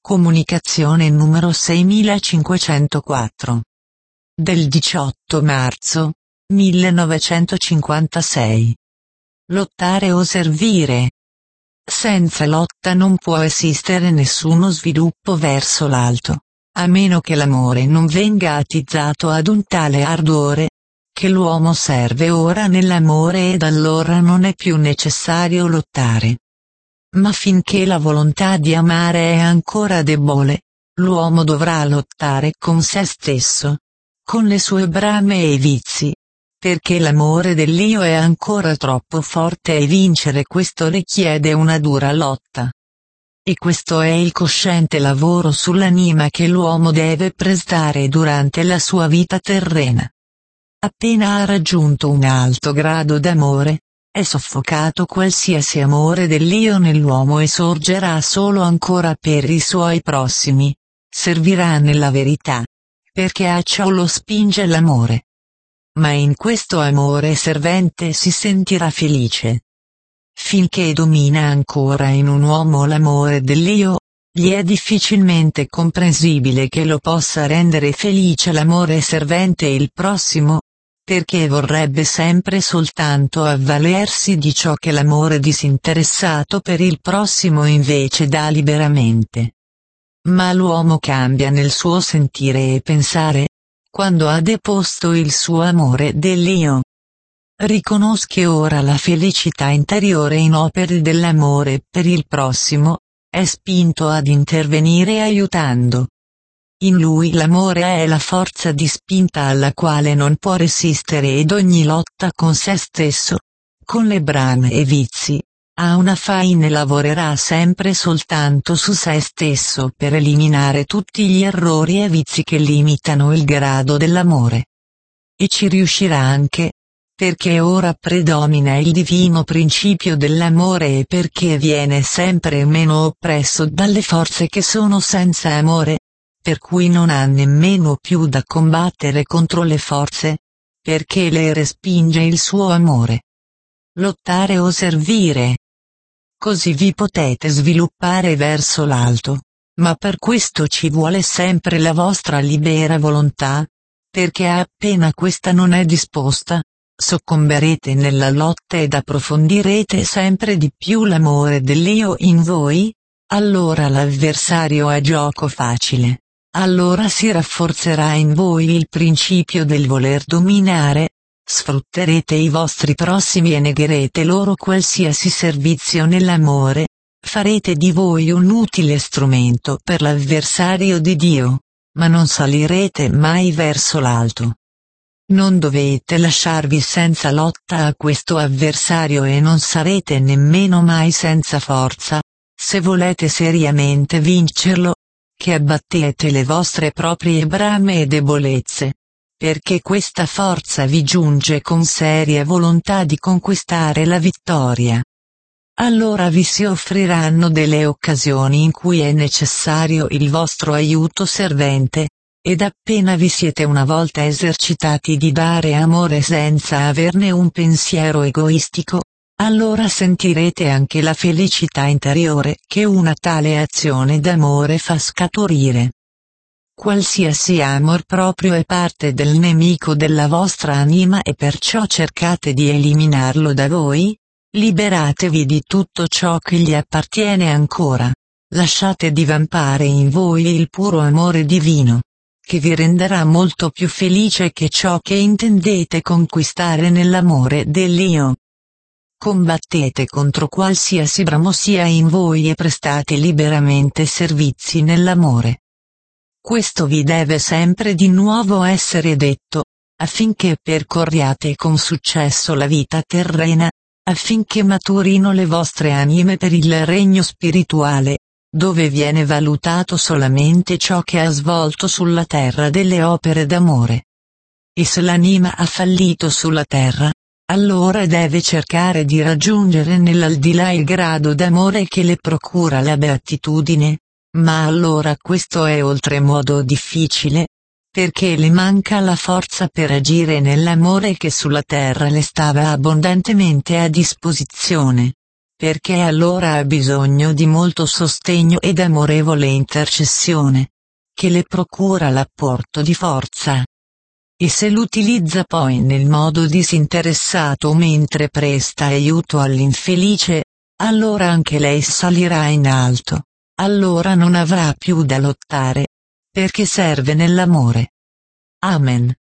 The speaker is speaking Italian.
Comunicazione numero 6504. Del 18 marzo 1956. Lottare o servire. Senza lotta non può esistere nessuno sviluppo verso l'alto, a meno che l'amore non venga attizzato ad un tale ardore, che l'uomo serve ora nell'amore ed allora non è più necessario lottare. Ma finché la volontà di amare è ancora debole, l'uomo dovrà lottare con se stesso, con le sue brame e i vizi, perché l'amore dell'io è ancora troppo forte e vincere questo richiede una dura lotta. E questo è il cosciente lavoro sull'anima che l'uomo deve prestare durante la sua vita terrena. Appena ha raggiunto un alto grado d'amore, è soffocato qualsiasi amore dell'io nell'uomo e sorgerà solo ancora per i suoi prossimi, servirà nella verità, perché a ciò lo spinge l'amore. Ma in questo amore servente si sentirà felice. Finché domina ancora in un uomo l'amore dell'io, gli è difficilmente comprensibile che lo possa rendere felice l'amore servente il prossimo, perché vorrebbe sempre soltanto avvalersi di ciò che l'amore disinteressato per il prossimo invece dà liberamente. Ma l'uomo cambia nel suo sentire e pensare, quando ha deposto il suo amore dell'io. Riconosca ora la felicità interiore in opere dell'amore per il prossimo, è spinto ad intervenire aiutando. In lui l'amore è la forza di spinta alla quale non può resistere ed ogni lotta con se stesso, con le brame e vizi, a una fine lavorerà sempre soltanto su se stesso per eliminare tutti gli errori e vizi che limitano il grado dell'amore. E ci riuscirà anche, perché ora predomina il divino principio dell'amore e perché viene sempre meno oppresso dalle forze che sono senza amore, per cui non ha nemmeno più da combattere contro le forze, perché le respinge il suo amore. Lottare o servire. Così vi potete sviluppare verso l'alto, ma per questo ci vuole sempre la vostra libera volontà, perché appena questa non è disposta, soccomberete nella lotta ed approfondirete sempre di più l'amore dell'io in voi, allora l'avversario ha gioco facile. Allora si rafforzerà in voi il principio del voler dominare, sfrutterete i vostri prossimi e negherete loro qualsiasi servizio nell'amore, farete di voi un utile strumento per l'avversario di Dio, ma non salirete mai verso l'alto. Non dovete lasciarvi senza lotta a questo avversario e non sarete nemmeno mai senza forza, se volete seriamente vincerlo, che abbattete le vostre proprie brame e debolezze, perché questa forza vi giunge con seria volontà di conquistare la vittoria. Allora vi si offriranno delle occasioni in cui è necessario il vostro aiuto servente, ed appena vi siete una volta esercitati di dare amore senza averne un pensiero egoistico, allora sentirete anche la felicità interiore che una tale azione d'amore fa scaturire. Qualsiasi amor proprio è parte del nemico della vostra anima e perciò cercate di eliminarlo da voi, liberatevi di tutto ciò che gli appartiene ancora, lasciate divampare in voi il puro amore divino, che vi renderà molto più felice che ciò che intendete conquistare nell'amore dell'io. Combattete contro qualsiasi bramo sia in voi e prestate liberamente servizi nell'amore. Questo vi deve sempre di nuovo essere detto, affinché percorriate con successo la vita terrena, affinché maturino le vostre anime per il regno spirituale, dove viene valutato solamente ciò che ha svolto sulla terra delle opere d'amore. E se l'anima ha fallito sulla terra, allora deve cercare di raggiungere nell'aldilà il grado d'amore che le procura la beatitudine, ma allora questo è oltremodo difficile, perché le manca la forza per agire nell'amore che sulla terra le stava abbondantemente a disposizione. perché allora ha bisogno di molto sostegno ed amorevole intercessione, che le procura l'apporto di forza. E se l'utilizza poi nel modo disinteressato mentre presta aiuto all'infelice, allora anche lei salirà in alto, allora non avrà più da lottare, perché serve nell'amore. Amen.